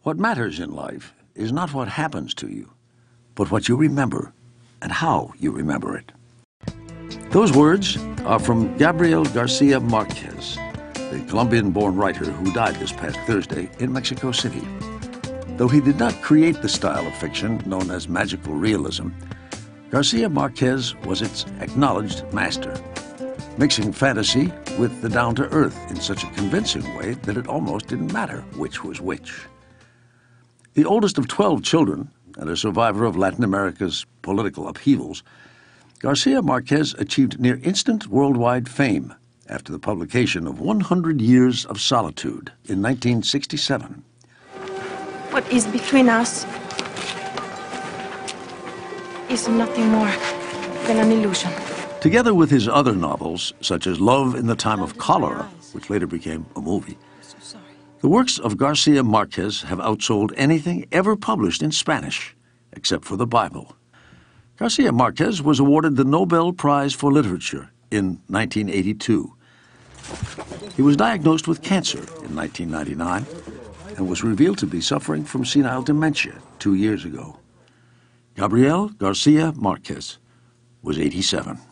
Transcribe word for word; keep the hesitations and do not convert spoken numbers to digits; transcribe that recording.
What matters in life is not what happens to you, but what you remember and how you remember it. Those words are from Gabriel Garcia Marquez, the Colombian-born writer who died this past Thursday in Mexico City. Though he did not create the style of fiction known as magical realism, Garcia Marquez was its acknowledged master, mixing fantasy with the down-to-earth in such a convincing way that it almost didn't matter which was which. The oldest of twelve children and a survivor of Latin America's political upheavals, Garcia Marquez achieved near-instant worldwide fame after the publication of one hundred Years of Solitude in nineteen sixty-seven. What is between us is nothing more than an illusion. Together with his other novels, such as Love in the Time of Cholera, which later became a movie, the works of Garcia Marquez have outsold anything ever published in Spanish, except for the Bible. Garcia Marquez was awarded the Nobel Prize for Literature in nineteen eighty-two. He was diagnosed with cancer in nineteen ninety-nine and was revealed to be suffering from senile dementia two years ago. Gabriel Garcia Marquez was eighty-seven.